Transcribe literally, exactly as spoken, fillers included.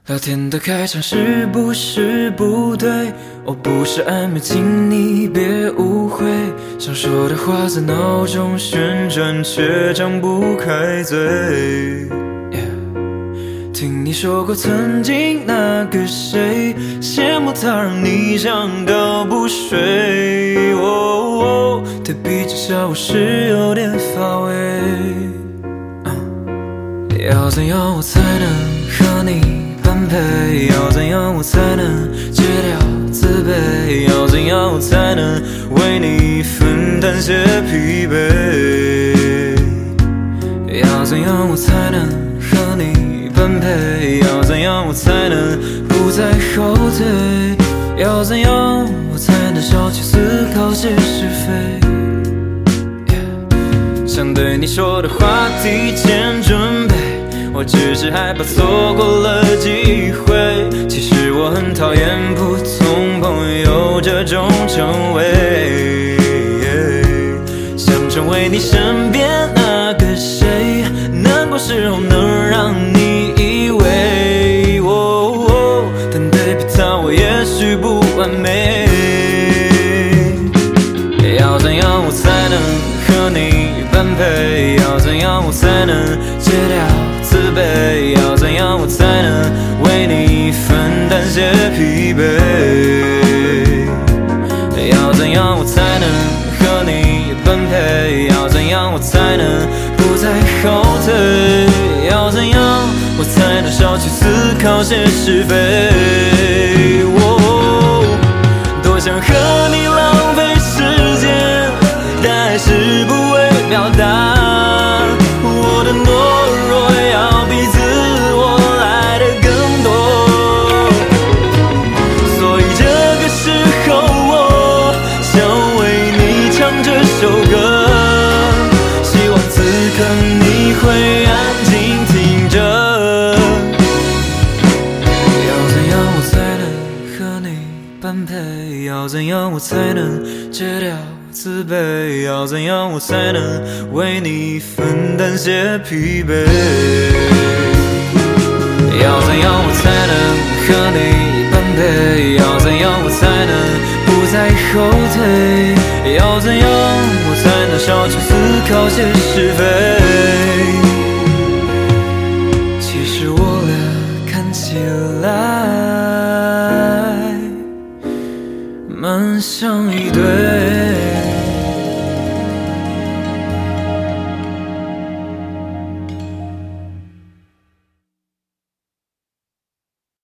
聊天的开场是不是不对？我不是暧昧，请你别误会。想说的话在脑中旋转，却张不开嘴。yeah、听你说过曾经那个谁，羡慕他让你想到不睡。哦哦、对比之下，我是有点乏味。uh、要怎样我才能和你？要怎样我才能戒掉自卑？要怎样我才能为你分担些疲惫？要怎样我才能和你般配？要怎样我才能不再后退？要怎样我才能少去思考些是非？ yeah、想对你说的话提前准备，我只是害怕错过了机会。其实我很讨厌普通朋友这种称谓，想成为你身边那个谁，难过时候能让你依偎。哦哦、但对比他，我也许不完美。要怎样我才能和你般配？要怎样我才能戒掉自卑？要怎样我才能为你分担些疲惫？要怎样我才能和你般配？要怎样我才能不再后退？要怎样我才能少去思考些是非？哦、多想和你浪费时间，但还是不会表达我的懦弱，要比自我来的更多。所以这个时候我想为你唱这首歌，希望此刻你会安静听着。要怎样我才能和你般配？要怎样我才能戒掉自卑？要怎样我才能为你分担些疲惫？要怎样我才能和你般配？要怎样我才能不再后退？要怎样我才能少去思考些是非？其实我俩看起来